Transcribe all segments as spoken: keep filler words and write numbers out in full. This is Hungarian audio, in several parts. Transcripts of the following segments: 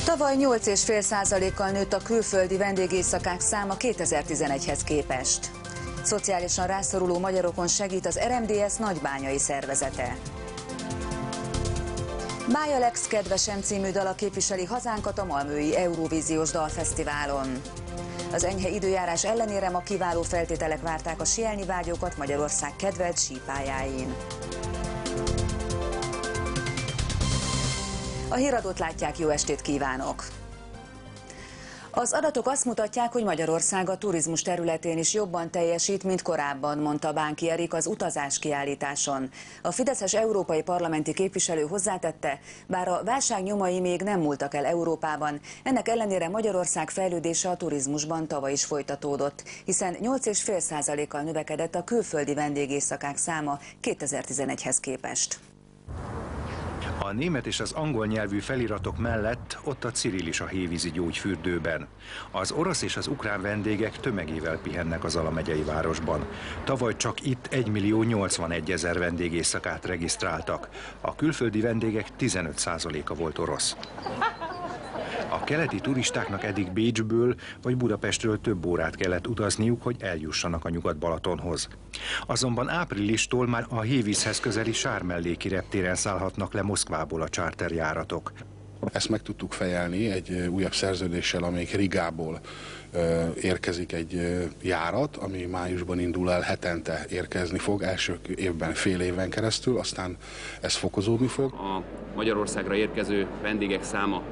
Tavaly nyolc egész öt százalékkal nőtt a külföldi vendégészakák száma kétezer-tizenegyhez képest. Szociálisan rászoruló magyarokon segít az er em dé es nagybányai szervezete. Mája Lex kedvesem című dala képviseli hazánkat a malmöi Eurovíziós Dalfesztiválon. Az enyhe időjárás ellenére ma kiváló feltételek várták a síelni vágyókat Magyarország kedvelt sípályáin. A híradót látják, jó estét kívánok! Az adatok azt mutatják, hogy Magyarország a turizmus területén is jobban teljesít, mint korábban, mondta Bánki Erik az utazás kiállításon. A fideszes európai parlamenti képviselő hozzátette, bár a válság nyomai még nem múltak el Európában, ennek ellenére Magyarország fejlődése a turizmusban tavaly is folytatódott, hiszen nyolc egész öt százalékkal növekedett a külföldi vendégészakák száma kétezer-tizenegyhez képest. A német és az angol nyelvű feliratok mellett ott a Cirill a hévízi gyógyfürdőben. Az orosz és az ukrán vendégek tömegével pihennek az Zala megyei városban. Tavaly csak itt egymillió nyolcvanegy-ezer vendégészakát regisztráltak. A külföldi vendégek tizenöt százaléka volt orosz. A keleti turistáknak eddig Bécsből vagy Budapestről több órát kellett utazniuk, hogy eljussanak a Nyugat-Balatonhoz. Azonban áprilistól már a hévízhez közeli Sármelléki reptéren szállhatnak le Moszkvából a charterjáratok. Ezt meg tudtuk fejelni egy újabb szerződéssel, amelyik Rigából érkezik egy járat, ami májusban indul el, hetente érkezni fog, első évben fél éven keresztül, aztán ez fokozódni fog. A Magyarországra érkező vendégek száma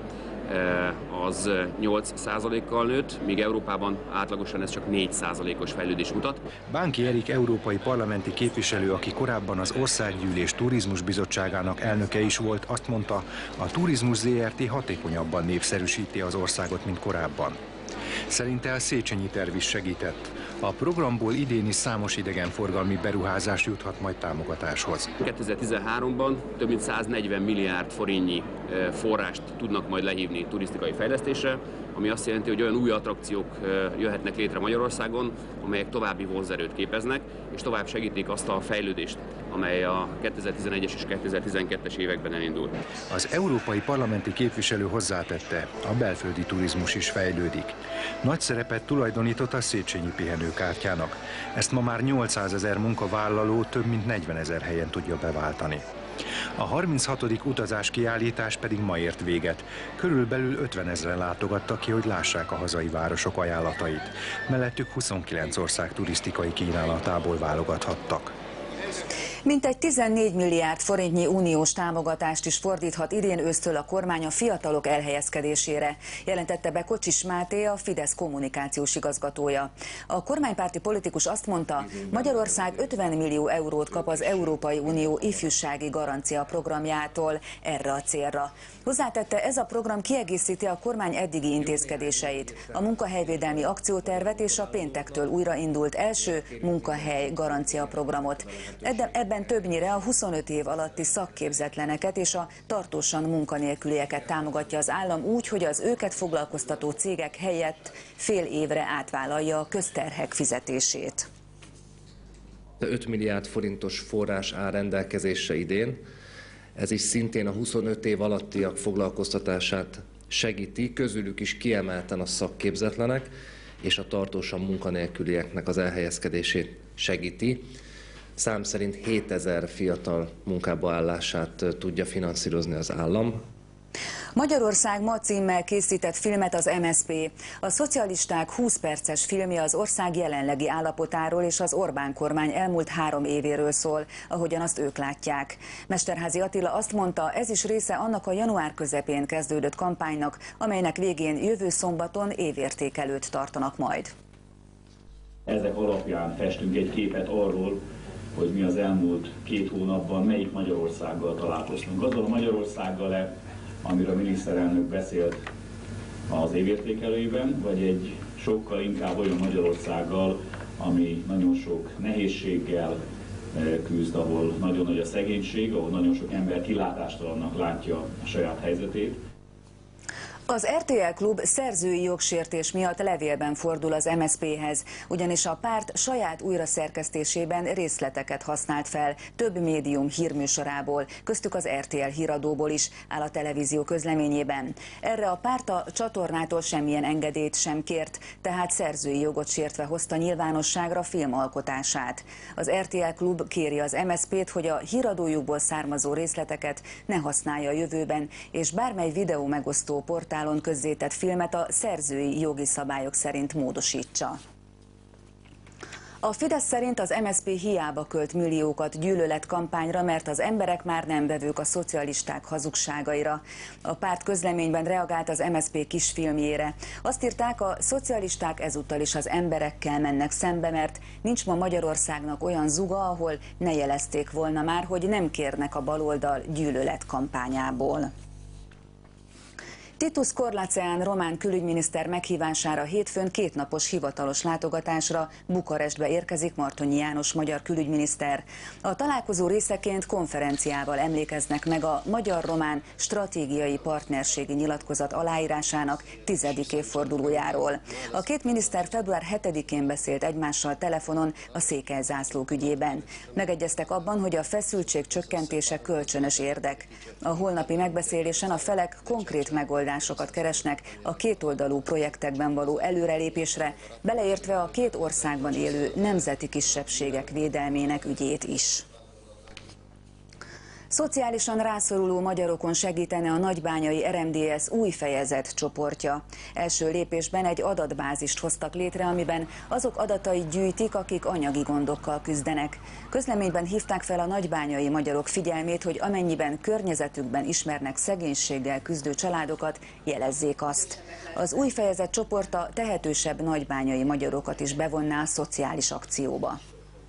az nyolc százalékkal nőtt, míg Európában átlagosan ez csak négy százalékos fejlődés mutat. Bánki Erik európai parlamenti képviselő, aki korábban az Országgyűlés Turizmus Bizottságának elnöke is volt, azt mondta, a Turizmus zé er té hatékonyabban népszerűsíti az országot, mint korábban. Szerinte a Széchenyi terv is segített. A programból idén is számos idegenforgalmi beruházás juthat majd támogatáshoz. kétezer-tizenháromban több mint száznegyven milliárd forintnyi forrást tudnak majd lehívni turisztikai fejlesztésre, ami azt jelenti, hogy olyan új attrakciók jöhetnek létre Magyarországon, amelyek további vonzerőt képeznek, és tovább segítik azt a fejlődést, amely a kétezer-tizenegyes és kétezer-tizenkettes években elindult. Az európai parlamenti képviselő hozzátette, a belföldi turizmus is fejlődik. Nagy szerepet tulajdonított a Széchenyi pihenőkártyának. Ezt ma már nyolcszázezer munkavállaló több mint negyvenezer helyen tudja beváltani. A harminchatodik utazás kiállítás pedig ma ért véget. Körülbelül ötvenezren látogattak ki, hogy lássák a hazai városok ajánlatait. Mellettük huszonkilenc ország turisztikai kínálatából válogathattak. Mintegy tizennégy milliárd forintnyi uniós támogatást is fordíthat idén ősztől a kormány a fiatalok elhelyezkedésére, jelentette be Kocsis Máté, a Fidesz kommunikációs igazgatója. A kormánypárti politikus azt mondta, Magyarország ötven millió eurót kap az Európai Unió ifjúsági garancia programjától erre a célra. Hozzátette, ez a program kiegészíti a kormány eddigi intézkedéseit, a munkahelyvédelmi akciótervet és a péntektől újraindult első munkahely garancia programot. Ebben többnyire a huszonöt év alatti szakképzetleneket és a tartósan munkanélkülieket támogatja az állam úgy, hogy az őket foglalkoztató cégek helyett fél évre átvállalja a közterhek fizetését. öt milliárd forintos forrás áll rendelkezésre idén. Ez is szintén a huszonöt év alattiak foglalkoztatását segíti, közülük is kiemelten a szakképzetlenek és a tartósan munkanélkülieknek az elhelyezkedését segíti. Szám szerint hétezer fiatal munkába állását tudja finanszírozni az állam. Magyarország ma címmel készített filmet az em es zé pé. A szocialisták húsz perces filmje az ország jelenlegi állapotáról és az Orbán kormány elmúlt három évéről szól, ahogyan azt ők látják. Mesterházy Attila azt mondta, ez is része annak a január közepén kezdődött kampánynak, amelynek végén jövő szombaton évértékelőt tartanak majd. Ezek alapján festünk egy képet arról, hogy mi az elmúlt két hónapban melyik Magyarországgal találkoztunk. Azzal a Magyarországgal, amiről a miniszterelnök beszélt az évértékelőjében, vagy egy sokkal inkább olyan Magyarországgal, ami nagyon sok nehézséggel küzd, ahol nagyon nagy a szegénység, ahol nagyon sok ember kilátástalannak látja a saját helyzetét. Az er té el Klub szerzői jogsértés miatt levélben fordul az em es zé péhez, ugyanis a párt saját újraszerkesztésében részleteket használt fel több médium hírműsorából, köztük az er té el híradóból is, áll a televízió közleményében. Erre a párt a csatornától semmilyen engedélyt sem kért, tehát szerzői jogot sértve hozta nyilvánosságra filmalkotását. Az er té el Klub kéri az em es zé pét, hogy a híradójukból származó részleteket ne használja a jövőben, és bármely videó megosztó portál közzétett filmet a szerzői jogi szabályok szerint módosítsa. A Fidesz szerint az em es zé pé hiába költ milliókat gyűlöletkampányra, mert az emberek már nem vevők a szocialisták hazugságaira. A párt közleményben reagált az em es zé pé kisfilmjére. Azt írták, a szocialisták ezúttal is az emberekkel mennek szembe, mert nincs ma Magyarországnak olyan zuga, ahol ne jelezték volna már, hogy nem kérnek a baloldal gyűlöletkampányából. Titus Corlacean román külügyminiszter meghívására hétfőn kétnapos hivatalos látogatásra Bukarestbe érkezik Martonyi János magyar külügyminiszter. A találkozó részeként konferenciával emlékeznek meg a magyar-román stratégiai partnerségi nyilatkozat aláírásának tizedik évfordulójáról. A két miniszter február hetedikén beszélt egymással telefonon a székelyzászlók ügyében. Megegyeztek abban, hogy a feszültség csökkentése kölcsönös érdek. A holnapi megbeszélésen a felek konkrét megoldásokat keresnek a kétoldalú projektekben való előrelépésre, beleértve a két országban élő nemzeti kisebbségek védelmének ügyét is. Szociálisan rászoruló magyarokon segítene a nagybányai er em dé es új fejezet csoportja. Első lépésben egy adatbázist hoztak létre, amiben azok adatait gyűjtik, akik anyagi gondokkal küzdenek. Közleményben hívták fel a nagybányai magyarok figyelmét, hogy amennyiben környezetükben ismernek szegénységgel küzdő családokat, jelezzék azt. Az új fejezet csoportja tehetősebb nagybányai magyarokat is bevonná a szociális akcióba.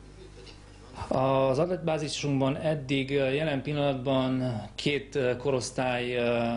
Az adatbázisunkban eddig jelen pillanatban két korosztály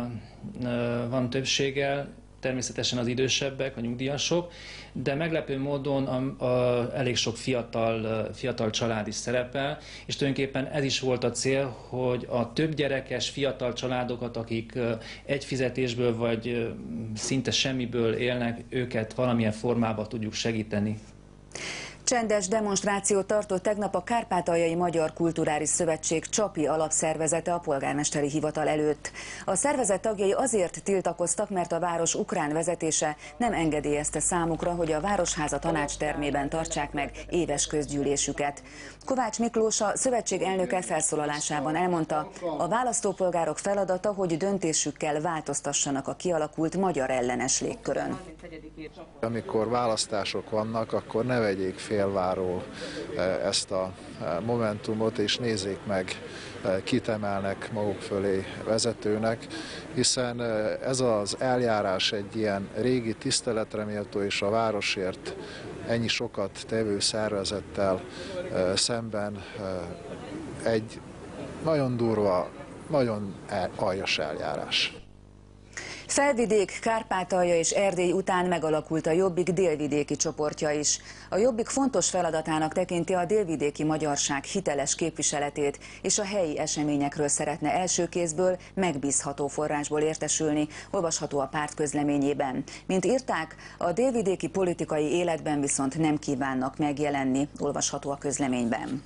van többséggel, természetesen az idősebbek, a nyugdíjasok, de meglepő módon a, a, elég sok fiatal, fiatal család is szerepel, és tulajdonképpen ez is volt a cél, hogy a több gyerekes fiatal családokat, akik egy fizetésből vagy szinte semmiből élnek, őket valamilyen formában tudjuk segíteni. Csendes demonstrációt tartott tegnap a Kárpátaljai Magyar Kulturális Szövetség Csapi alapszervezete a polgármesteri hivatal előtt. A szervezet tagjai azért tiltakoztak, mert a város ukrán vezetése nem engedélyezte számukra, hogy a Városháza tanácstermében tartsák meg éves közgyűlésüket. Kovács Miklós, a szövetség elnöke felszólalásában elmondta, a választópolgárok feladata, hogy döntésükkel változtassanak a kialakult magyar ellenes légkörön. Amikor választások vannak, akkor ne vegyék félváról ezt a momentumot, és nézzék meg, kit emelnek maguk fölé vezetőnek, hiszen ez az eljárás egy ilyen régi tiszteletreméltó és a városért ennyi sokat tevő szervezettel szemben egy nagyon durva, nagyon aljas eljárás. Felvidék, Kárpátalja és Erdély után megalakult a Jobbik délvidéki csoportja is. A Jobbik fontos feladatának tekinti a délvidéki magyarság hiteles képviseletét, és a helyi eseményekről szeretne első kézből, megbízható forrásból értesülni, olvasható a párt közleményében. Mint írták, a délvidéki politikai életben viszont nem kívánnak megjelenni, olvasható a közleményben.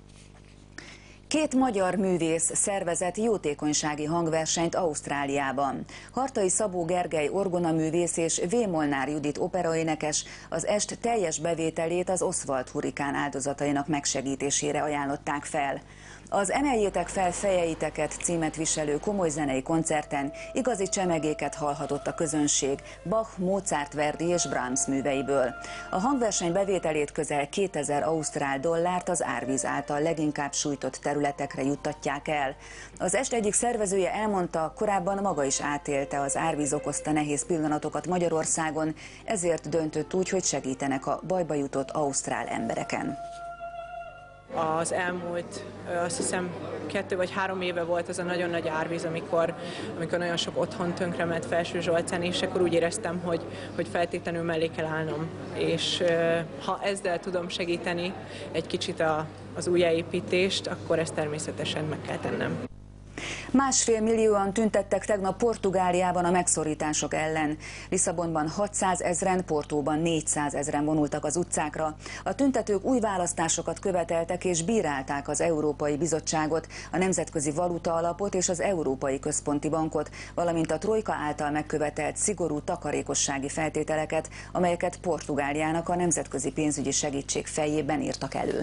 Két magyar művész szervezett jótékonysági hangversenyt Ausztráliában. Hartai Szabó Gergely orgonaművész és V. Molnár Judit operaénekes az est teljes bevételét az Oswald hurrikán áldozatainak megsegítésére ajánlották fel. Az Emeljétek fel fejeiteket címet viselő komoly zenei koncerten igazi csemegéket hallhatott a közönség Bach, Mozart, Verdi és Brahms műveiből. A hangverseny bevételét közel kétezer ausztrál dollárt az árvíz által leginkább sújtott területekre juttatják el. Az est egyik szervezője elmondta, korábban maga is átélte az árvíz okozta nehéz pillanatokat Magyarországon, ezért döntött úgy, hogy segítenek a bajba jutott ausztrál embereken. Az elmúlt, azt hiszem, kettő vagy három éve volt az a nagyon nagy árvíz, amikor, amikor nagyon sok otthon tönkrement Felső Zsolcán, és akkor úgy éreztem, hogy, hogy feltétlenül mellé kell állnom. És ha ezzel tudom segíteni egy kicsit a, az újjáépítést, akkor ezt természetesen meg kell tennem. Másfél millióan tüntettek tegnap Portugáliában a megszorítások ellen. Lisszabonban hatszázezren, Portóban négyszázezren vonultak az utcákra. A tüntetők új választásokat követeltek és bírálták az Európai Bizottságot, a Nemzetközi Valutaalapot és az Európai Központi Bankot, valamint a trojka által megkövetelt szigorú takarékossági feltételeket, amelyeket Portugáliának a nemzetközi pénzügyi segítség fejében írtak elő.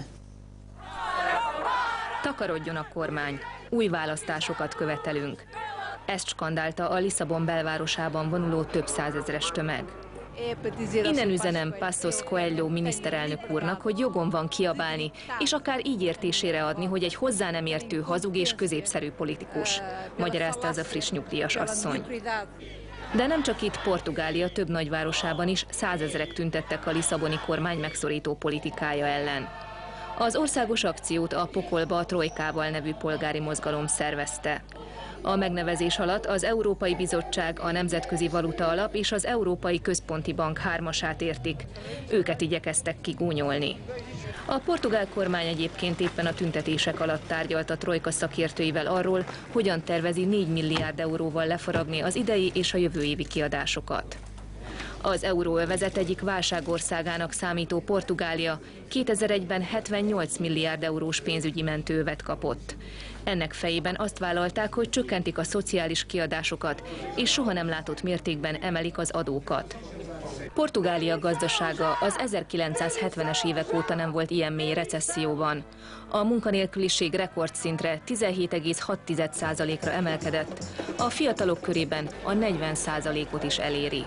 Takarodjon a kormány, új választásokat követelünk. Ezt skandálta a Lisszabon belvárosában vonuló több százezres tömeg. Innen üzenem Passos Coelho miniszterelnök úrnak, hogy jogom van kiabálni, és akár így értésére adni, hogy egy hozzá nem értő, hazug és középszerű politikus, magyarázta az a friss nyugdíjas asszony. De nem csak itt, Portugália több nagyvárosában is százezrek tüntettek a lisszaboni kormány megszorító politikája ellen. Az országos akciót a Pokolba a Trojkával nevű polgári mozgalom szervezte. A megnevezés alatt az Európai Bizottság, a Nemzetközi Valutaalap és az Európai Központi Bank hármasát értik. Őket igyekeztek kigúnyolni. A portugál kormány egyébként éppen a tüntetések alatt tárgyalt a trojka szakértőivel arról, hogyan tervezi négy milliárd euróval lefaragni az idei és a jövő évi kiadásokat. Az euróövezet egyik válságországának számító Portugália kétezer-egyben hetvennyolc milliárd eurós pénzügyi mentőövet kapott. Ennek fejében azt vállalták, hogy csökkentik a szociális kiadásokat, és soha nem látott mértékben emelik az adókat. Portugália gazdasága az ezerkilencszázhetvenes évek óta nem volt ilyen mély recesszióban. A munkanélküliség rekordszintre tizenhét egész hat százalékra emelkedett, a fiatalok körében a negyven százalékot is eléri.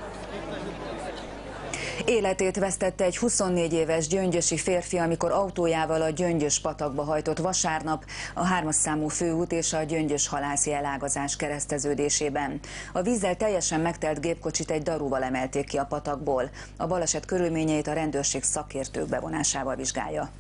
Életét vesztette egy huszonnégy éves gyöngyösi férfi, amikor autójával a Gyöngyös patakba hajtott vasárnap a hármas számú főút és a Gyöngyös halászi elágazás kereszteződésében. A vízzel teljesen megtelt gépkocsit egy daruval emelték ki a patakból. A baleset körülményeit a rendőrség szakértők bevonásával vizsgálja.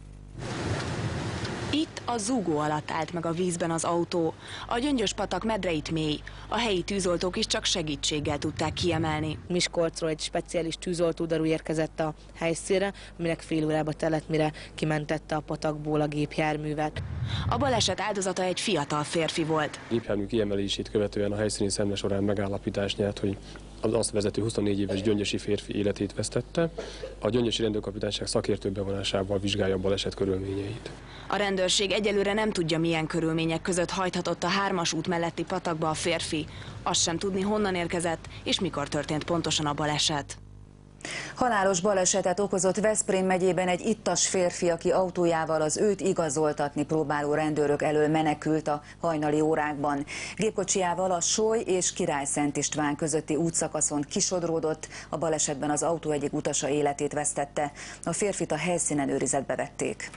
Itt a zúgó alatt állt meg a vízben az autó. A Gyöngyös patak medreit mély. A helyi tűzoltók is csak segítséggel tudták kiemelni. Miskolcról egy speciális tűzoltódaru érkezett a helyszínre, aminek fél órába telett, mire kimentette a patakból a gépjárművet. A baleset áldozata egy fiatal férfi volt. A gépjármű kiemelését követően a helyszíni szemle során megállapítás nyert, hogy az azt vezető huszonnégy éves gyöngyösi férfi életét vesztette. A Gyöngyösi Rendőrkapitányság szakértő bevonásával vizsgálja a baleset körülményeit. A rendőrség egyelőre nem tudja, milyen körülmények között hajthatott a hármas út melletti patakba a férfi. Azt sem tudni, honnan érkezett és mikor történt pontosan a baleset. Halálos balesetet okozott Veszprém megyében egy ittas férfi, aki autójával az őt igazoltatni próbáló rendőrök elől menekült a hajnali órákban. Gépkocsijával a Soly és Királyszent István közötti útszakaszon kisodródott, a balesetben az autó egyik utasa életét vesztette. A férfit a helyszínen őrizetbe vették.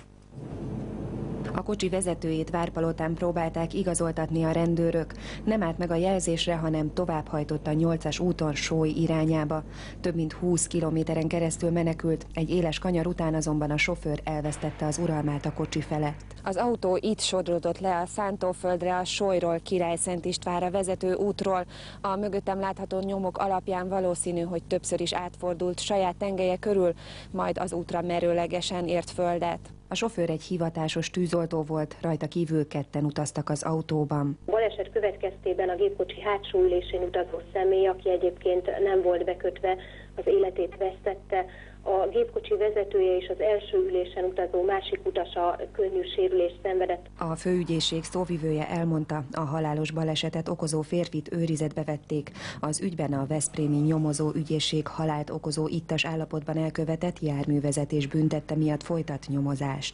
A kocsi vezetőjét Várpalotán próbálták igazoltatni a rendőrök. Nem állt meg a jelzésre, hanem továbbhajtott a nyolcas úton Sóly irányába. Több mint húsz kilométeren keresztül menekült, egy éles kanyar után azonban a sofőr elvesztette az uralmát a kocsi felett. Az autó itt sodródott le a Szántóföldre, a Solyról Királyszent Istvánra vezető útról. A mögöttem látható nyomok alapján valószínű, hogy többször is átfordult saját tengelye körül, majd az útra merőlegesen ért földet. A sofőr egy hivatásos tűzoltó volt, rajta kívül ketten utaztak az autóban. A baleset következtében a gépkocsi hátsó ülésén utazó személy, aki egyébként nem volt bekötve, az életét vesztette. A gépkocsi vezetője és az első ülésen utazó másik utasa könnyű sérülést szenvedett. A főügyészség szóvivője elmondta, a halálos balesetet okozó férfit őrizetbe vették. Az ügyben a veszprémi nyomozó ügyészség halált okozó ittas állapotban elkövetett járművezetés büntette miatt folytat nyomozást.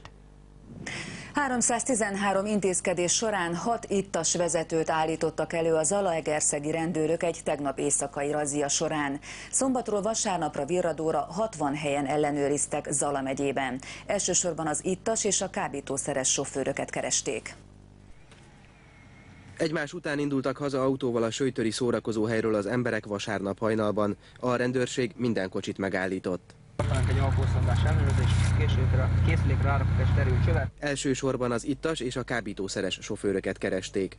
háromszáztizenhárom intézkedés során hat ittas vezetőt állítottak elő a zalaegerszegi rendőrök egy tegnap éjszakai razzia során. Szombatról vasárnapra virradóra hatvan helyen ellenőriztek Zala megyében. Elsősorban az ittas és a kábítószeres sofőröket keresték. Egymás után indultak haza autóval a söjtöri szórakozóhelyről az emberek vasárnap hajnalban. A rendőrség minden kocsit megállított. Egy alkoholszondás ellenőrzés, készülékre árakok egy steril csövet. Elsősorban az ittas és a kábítószeres sofőröket keresték.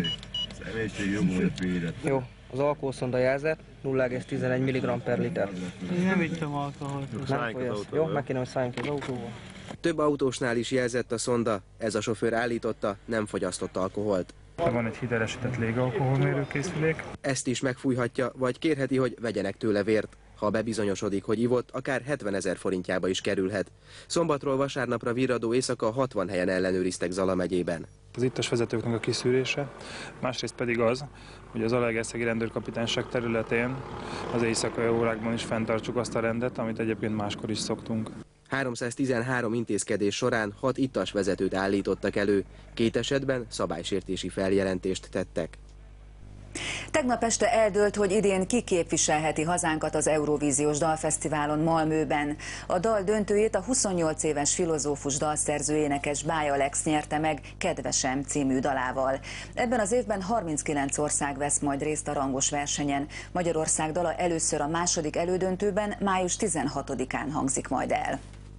Jó, az alkoholszonda jelzett nulla egész tizenegy milligramm per liter. Nem ittam alkoholt. Nem folysz. Jó, meg kéne, hogy szálljunk ki az autóból. Több autósnál is jelzett a szonda, ez a sofőr állította, nem fogyasztott alkoholt. Van egy hitelesített légalkoholmérőkészülék. Ezt is megfújhatja, vagy kérheti, hogy vegyenek tőle vért. Ha bebizonyosodik, hogy ivott, akár hetvenezer forintjába is kerülhet. Szombatról vasárnapra virradó éjszaka hatvan helyen ellenőriztek Zala megyében. Az ittas vezetőknek a kiszűrése, másrészt pedig az, hogy az Zalaegerszegi rendőrkapitányság területén az éjszakai órákban is fenntartsuk azt a rendet, amit egyébként máskor is szoktunk. háromszáztizenhárom intézkedés során hat ittas vezetőt állítottak elő, két esetben szabálysértési feljelentést tettek. Tegnap este eldőlt, hogy idén ki képviselheti hazánkat az Eurovíziós Dalfesztiválon Malmöben. A dal döntőjét a huszonnyolc éves filozófus dalszerző énekes Báj Alex nyerte meg Kedvesem című dalával. Ebben az évben harminckilenc ország vesz majd részt a rangos versenyen. Magyarország dala először a második elődöntőben május tizenhatodikán hangzik majd el.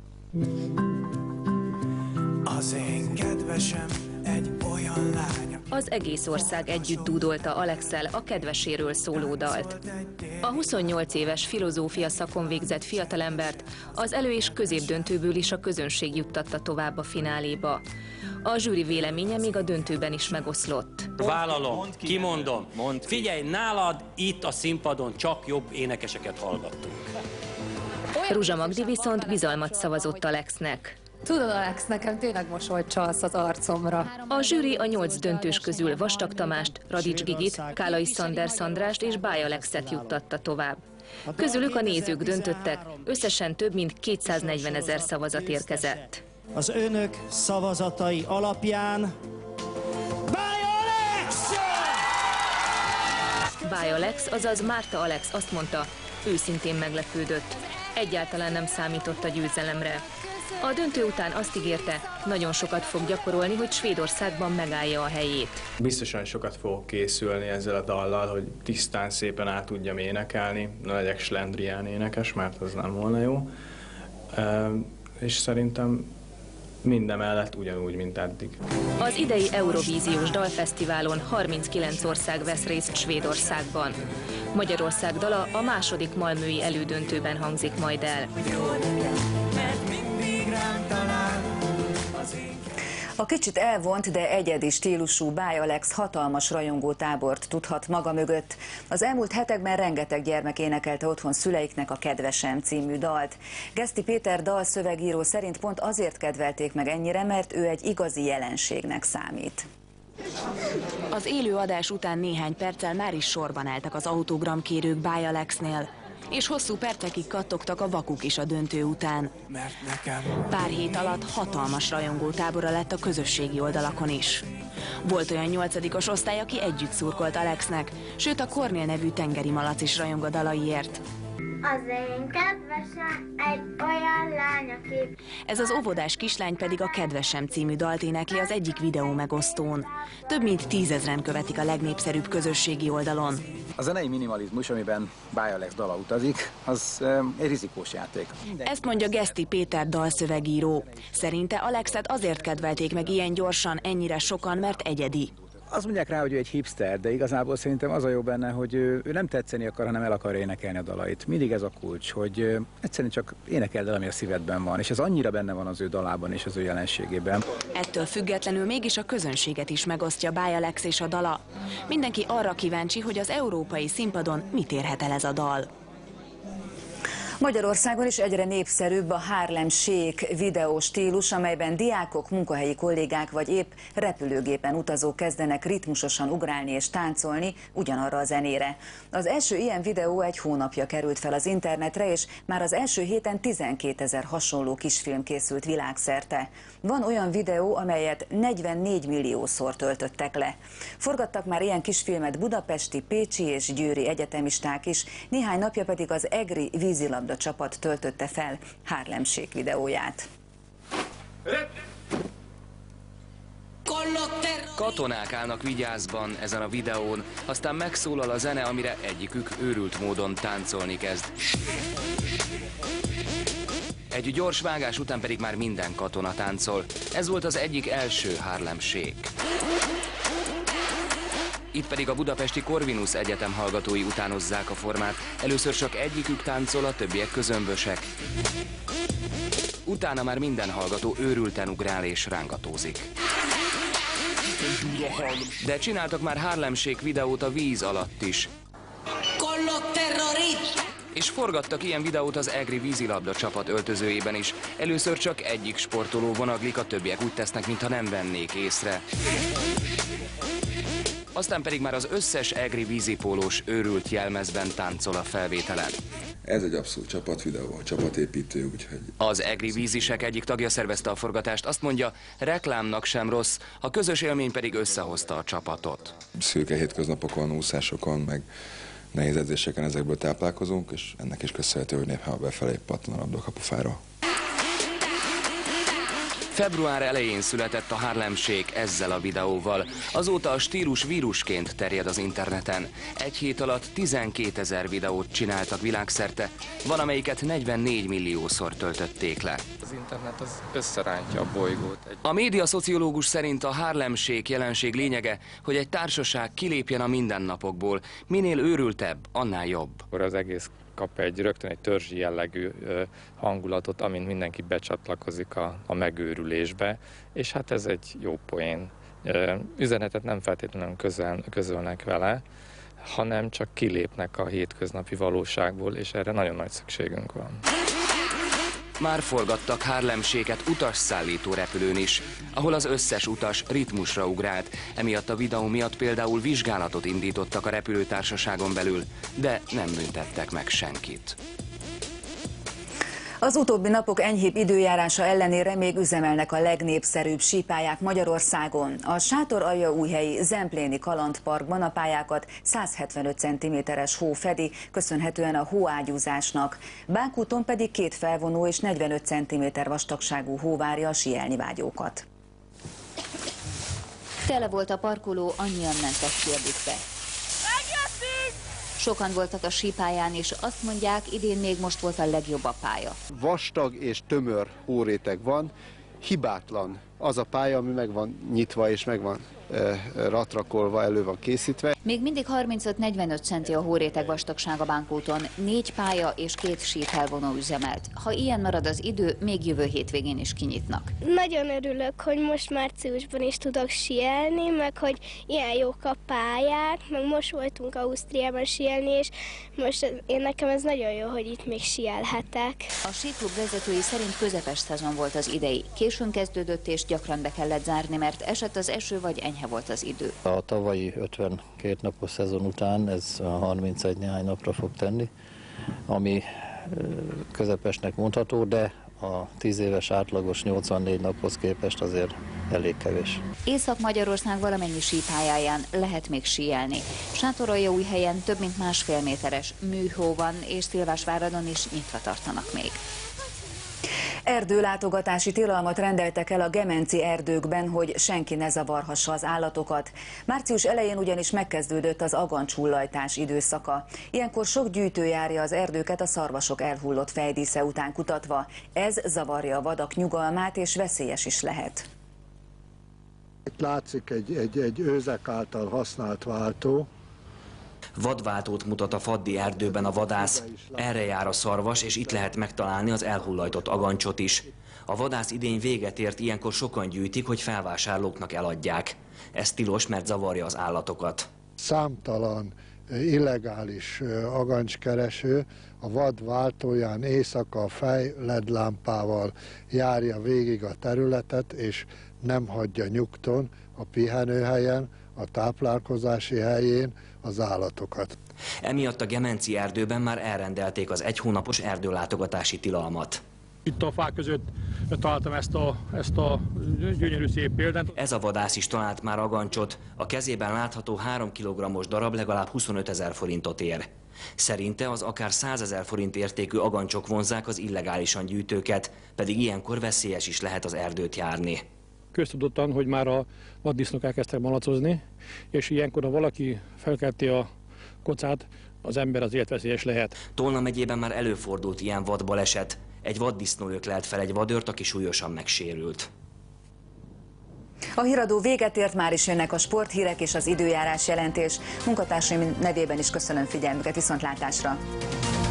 Az én kedvesem egy olyan lány. Az egész ország együtt dúdolta Alexszel a kedveséről szóló dalt. A huszonnyolc éves filozófia szakon végzett fiatalembert az elő- és középdöntőből is a közönség juttatta tovább a fináléba. A zsűri véleménye még a döntőben is megoszlott. Vállalom, kimondom, figyelj, nálad itt a színpadon csak jobb énekeseket hallgattunk. Ruzsa Magdi viszont bizalmat szavazott Alexnek. Tudod, Alex, nekem tényleg mosolyt csalsz az arcomra. A zsűri a nyolc döntős közül Vastag Tamást, Radics Gigit, Kálai Szanders Andrást és Báj Alexet juttatta tovább. Közülük a nézők döntöttek, összesen több mint kétszáznegyvenezer szavazat érkezett. Az önök szavazatai alapján Báj Alex! Báj Alex, azaz Márta Alex azt mondta, őszintén meglepődött. Egyáltalán nem számított a győzelemre. A döntő után azt ígérte, nagyon sokat fog gyakorolni, hogy Svédországban megállja a helyét. Biztosan sokat fogok készülni ezzel a dallal, hogy tisztán szépen át tudjam énekelni, ne legyek slendrián énekes, mert az nem volna jó. E, és szerintem mindemellett ugyanúgy, mint eddig. Az idei Eurovíziós Dalfesztiválon harminckilenc ország vesz részt Svédországban. Magyarország dala a második malmöi elődöntőben hangzik majd el. A kicsit elvont, de egyedi stílusú Báj Alex hatalmas rajongótábort tudhat maga mögött. Az elmúlt hetekben rengeteg gyermek énekelte otthon szüleiknek a Kedvesem című dalt. Geszti Péter dalszövegíró szerint pont azért kedvelték meg ennyire, mert ő egy igazi jelenségnek számít. Az élő adás után néhány perccel már is sorban álltak az autogramkérők Báj Alexnél. És hosszú percekig kattogtak a vakuk is a döntő után. Mert nekem... Pár hét alatt hatalmas rajongótábora lett a közösségi oldalakon is. Volt olyan nyolcadikos osztály, aki együtt szurkolt Alexnek, sőt a Kornél nevű tengeri malac is rajong a dalaiért. Az én kedvesem egy olyan lány, aki... Ez az óvodás kislány pedig a Kedvesem című dalt énekli az egyik videó megosztón. Több mint tízezren követik a legnépszerűbb közösségi oldalon. A zenei minimalizmus, amiben Báj Alex dala utazik, az um, egy rizikós játék. Ezt mondja Geszti Péter dalszövegíró. Szerinte Alexet azért kedvelték meg ilyen gyorsan, ennyire sokan, mert egyedi. Azt mondják rá, hogy ő egy hipster, de igazából szerintem az a jó benne, hogy ő, ő nem tetszeni akar, hanem el akar énekelni a dalait. Mindig ez a kulcs, hogy ö, egyszerűen csak énekeld el, ami a szívedben van, és ez annyira benne van az ő dalában és az ő jelenségében. Ettől függetlenül mégis a közönséget is megosztja Báj Alex és a dala. Mindenki arra kíváncsi, hogy az európai színpadon mit érhet el ez a dal. Magyarországon is egyre népszerűbb a Harlem Shake videóstílus, amelyben diákok, munkahelyi kollégák vagy épp repülőgépen utazók kezdenek ritmusosan ugrálni és táncolni ugyanarra a zenére. Az első ilyen videó egy hónapja került fel az internetre, és már az első héten tizenkétezer hasonló kisfilm készült világszerte. Van olyan videó, amelyet negyvennégy milliószor töltöttek le. Forgattak már ilyen kisfilmet budapesti, pécsi és győri egyetemisták is, néhány napja pedig az egri vízilabda csapat töltötte fel Harlem Shake videóját. Katonák állnak vigyázban ezen a videón, aztán megszólal a zene, amire egyikük őrült módon táncolni kezd. Egy gyors vágás után pedig már minden katona táncol. Ez volt az egyik első Harlem Shake. Itt pedig a budapesti Corvinus Egyetem hallgatói utánozzák a formát. Először csak egyikük táncol, a többiek közömbösek. Utána már minden hallgató őrülten ugrál és rángatózik. De csináltak már Harlem Shake videót a víz alatt is. És forgattak ilyen videót az egri vízilabda csapat öltözőjében is. Először csak egyik sportoló vonaglik, a többiek úgy tesznek, mintha nem vennék észre. Aztán pedig már az összes egri vízipólós őrült jelmezben táncol a felvételen. Ez egy abszolút csapatvideó, csapatépítő, úgyhogy... Az egri vízisek egyik tagja szervezte a forgatást, azt mondja, reklámnak sem rossz, a közös élmény pedig összehozta a csapatot. Szürke hétköznapokon, úszásokon, meg nehéz edzéseken ezekből táplálkozunk, és ennek is köszönhető, hogy néha befelé pattan a labda a kapufára. Február elején született a Harlem Shake ezzel a videóval. Azóta a stílus vírusként terjed az interneten. Egy hét alatt tizenkétezer videót csináltak világszerte, van amelyiket negyvennégy milliószor töltötték le. Az internet az összerántja a bolygót. Egy... A médiaszociológus szerint a Harlem Shake jelenség lényege, hogy egy társaság kilépjen a mindennapokból. Minél őrültebb, annál jobb. Az egész kap egy rögtön egy törzsi jellegű hangulatot, amint mindenki becsatlakozik a, a megőrülésbe, és hát ez egy jó poén. Üzenetet nem feltétlenül közel, közölnek vele, hanem csak kilépnek a hétköznapi valóságból, és erre nagyon nagy szükségünk van. Már forgattak Harlem Shake-et utasszállító repülőn is, ahol az összes utas ritmusra ugrált. Emiatt a videó miatt például vizsgálatot indítottak a repülőtársaságon belül, de nem büntettek meg senkit. Az utóbbi napok enyhébb időjárása ellenére még üzemelnek a legnépszerűbb sípályák Magyarországon. A Sátoraljaújhelyi Zempléni Kalandparkban a pályákat száz hetvenöt centiméteres hó fedi, köszönhetően a hóágyúzásnak. Bánkúton pedig két felvonó és negyvenöt centiméter vastagságú hó várja a síelni vágyókat. Tele volt a parkoló, annyian mentek kérdükbe. Sokan voltak a sípályán, és azt mondják, idén még most volt a legjobb a pálya. Vastag és tömör hóréteg van, hibátlan az a pálya, ami meg van nyitva és meg van e, ratrakolva, elő van készítve. Még mindig harmincöt-negyvenöt centi a hóréteg vastagsága Bánkúton, négy pálya és két sípelvonó üzemelt. Ha ilyen marad az idő, még jövő hétvégén is kinyitnak. Nagyon örülök, hogy most márciusban is tudok síelni, meg hogy ilyen jók a pályák, meg most voltunk Ausztriában síelni, és most én nekem ez nagyon jó, hogy itt még síelhetek. A síklub vezetői szerint közepes szezon volt az idei. Későn kezdődött és gyakran be kellett zárni, mert esett az eső vagy enyhe volt az idő. A tavalyi ötvenkét napos szezon után ez harmincegy néhány napra fog tenni, ami közepesnek mondható, de a tíz éves átlagos nyolcvannégy naphoz képest azért elég kevés. Észak-Magyarország valamennyi sípályáján lehet még síelni. Sátoraljaújhelyen több mint másfél méteres műhó van, és Szilvásváradon is nyitva tartanak még. Erdőlátogatási tilalmat rendeltek el a gemenci erdőkben, hogy senki ne zavarhassa az állatokat. Március elején ugyanis megkezdődött az agancsullajtás időszaka. Ilyenkor sok gyűjtő járja az erdőket a szarvasok elhullott fejdísze után kutatva. Ez zavarja a vadak nyugalmát és veszélyes is lehet. Itt látszik egy, egy, egy őzek által használt váltó. Vadváltót mutat a Faddi erdőben a vadász. Erre jár a szarvas, és itt lehet megtalálni az elhullajtott agancsot is. A vadász idény véget ért, ilyenkor sokan gyűjtik, hogy felvásárlóknak eladják. Ez tilos, mert zavarja az állatokat. Számtalan illegális agancskereső a vad váltóján éjszaka fejledlámpával járja végig a területet, és nem hagyja nyugton a pihenőhelyen, a táplálkozási helyén az állatokat. Emiatt a gemenci erdőben már elrendelték az egy hónapos erdőlátogatási tilalmat. Itt a fák között találtam ezt a, ezt a gyönyörű szép példát. Ez a vadász is talált már agancsot. A kezében látható három kilogrammos darab legalább huszonötezer forintot ér. Szerinte az akár százezer forint értékű agancsok vonzzák az illegálisan gyűjtőket, pedig ilyenkor veszélyes is lehet az erdőt járni. Köztudottan, hogy már a vaddisznók elkezdtek malacozni, és ilyenkor, ha valaki felkelti a kocát, az ember az életveszélyes lehet. Tolna megyében már előfordult ilyen vadbaleset. Egy vaddisznó öklelt fel egy vadőrt, aki súlyosan megsérült. A híradó véget ért, már is jönnek a sporthírek és az időjárás jelentés. Munkatársaim nevében is köszönöm figyelmüket, viszontlátásra!